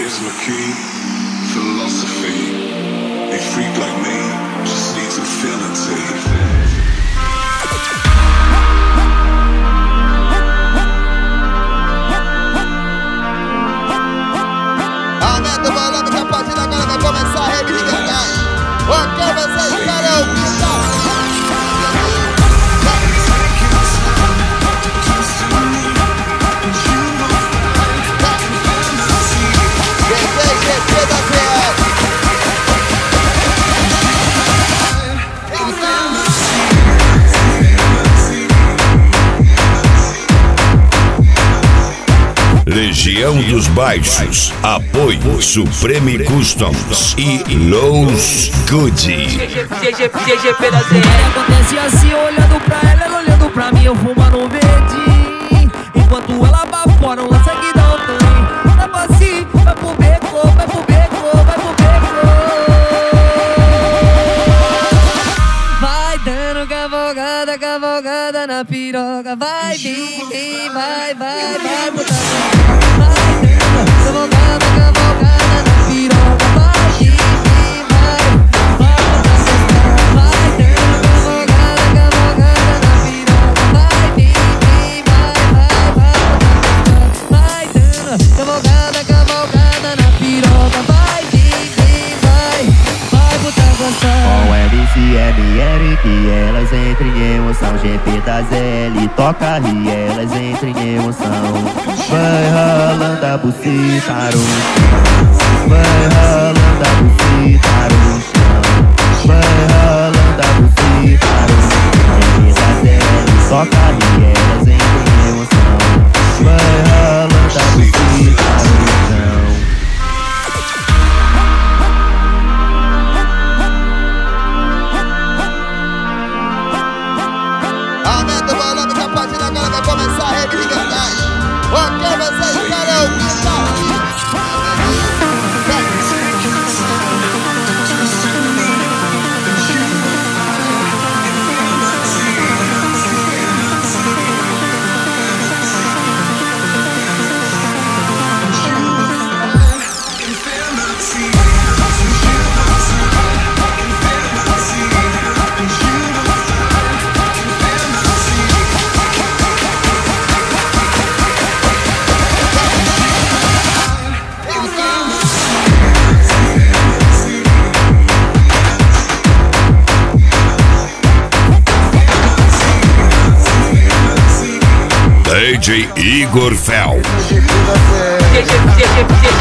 charisma key, philosophy. A freak like me just needs infinity. Aumenta o volume que a partir de agora vai começar a rede de verdade. Ok, vocês querem ouvir? Legião dos Baixos, apoio Supreme Customs e Lowe's Goody. GGP da ZR. Acontece assim, olhando pra ela olhando pra mim, eu fumando um verde. Enquanto ela bafora, um lança que dá um tanho. Tá assim, vai pro beco, vai pro beco, vai pro beco. Vai dando cavalgada, cavalgada na piroca. Vai, bim, vai, botar. Cavalgada, cavalgada na piroca. Vai, bim, vai, dando cavalgada, cavalgada na piroca. Vai, bim, vai dando cavalgada, cavalgada na piroca. Vai, bim, vai botar gostar. Com MCMR que elas entrem em emoção. GP da ZL toca e elas entrem em emoção. Vai ralando a buceta no chão. Vai ralando a buceta no chão. Vai ralando a buceta no chão. GP da ZL toca e elas entrem em emoção. Vai ralando a buceta no chão. Aumenta o volume que a partir de agora vai começar a rede de verdade. Ok, vocês querem ouvir? DJ Igor Fel. GGP